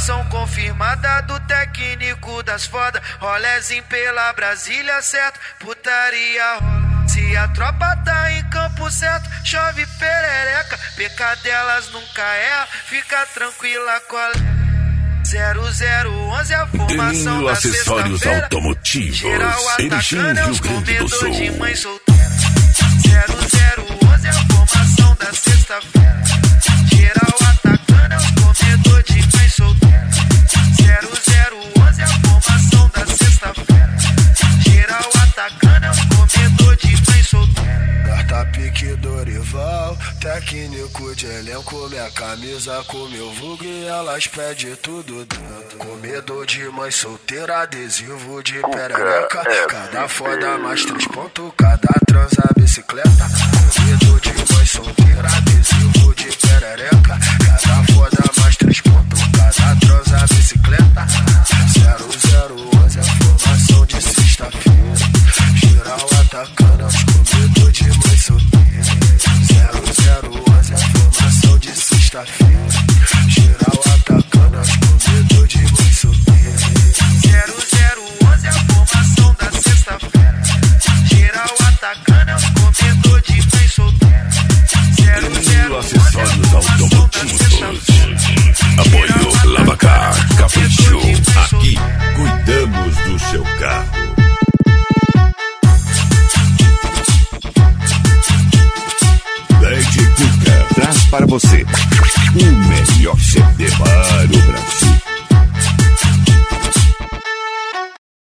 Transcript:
Formação confirmada do técnico das fodas. Rolezinho pela Brasília, certo? Putaria rola. Se a tropa tá em campo certo, chove perereca. Pecadelas nunca erra, fica tranquila, colega. 0011 a formação da acessórios sexta-feira. automotivos. Geral atacando é os Rio Grande do comedor Sul. de mãe solteira. 0011 a formação da sexta-feira. Geral atacando é os comedor de mãe solteira. 0011 a formação da sexta-feira. Geral atacando é os comedor de mãe solteira. Carta pique Dorival, técnico de elenco, minha camisa com meu vulgo e elas pedem tudo dentro. Comedor de mãe solteira, adesivo de perereca. Cada foda mais 3 pontos, cada transa bicicleta. Comedor de mãe solteira, adesivo de perereca. Cada foda mais 3 pontos, cada transa bicicleta. 0011 a formação de sexta-feira. Geral atacando aos comedor de mãe solteira. 0011 a formação de sexta-feira. Geral atacando aos comedor de mãe solteira. 0011 a formação da sexta-feira. Geral atacando aos comedor de mãe solteira. 0011 Acessórios automotivos. Apoio Lavacar, Capricho. Aqui cuidamos do seu carro. Lady Cuca traz para você o melhor CD.